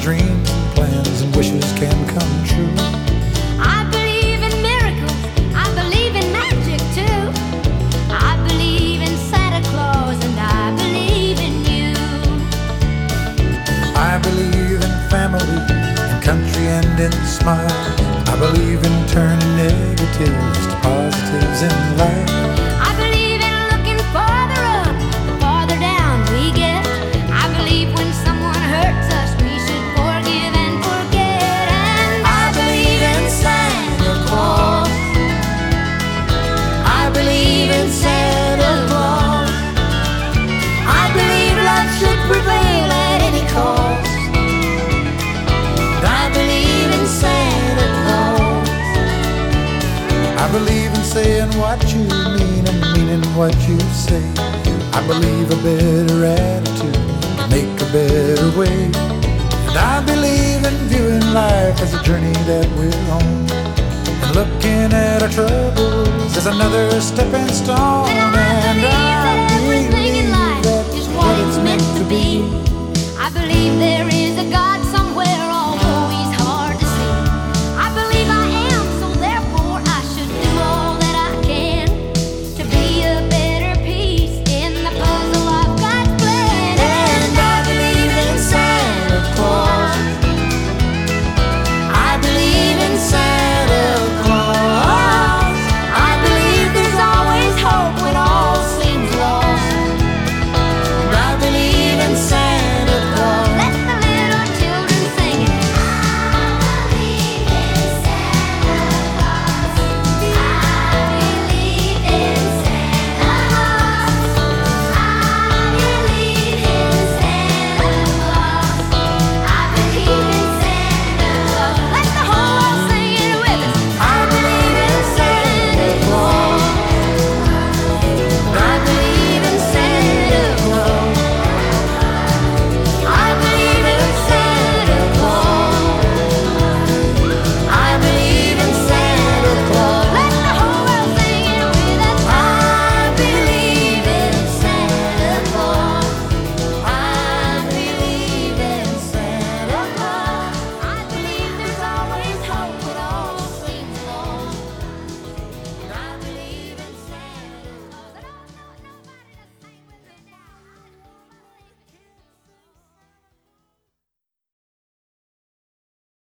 dreams and plans and wishes can come true. I believe in miracles, I believe in magic too. I believe in Santa Claus and I believe in you. I believe in family, in country and in smiles. I believe in turning negatives to positives in life. I believe in looking farther up, the farther down we get. I believe when someone hurts us, we should forgive and forget. And I believe in Santa Claus. I believe in Santa Claus. I believe love should prevail at any cost. I believe in Santa Claus. I believe in saying what you mean and meaning what you say. I believe a better attitude can make a better way. And I believe in viewing life as a journey that we're on, and looking at our troubles as another stepping stone.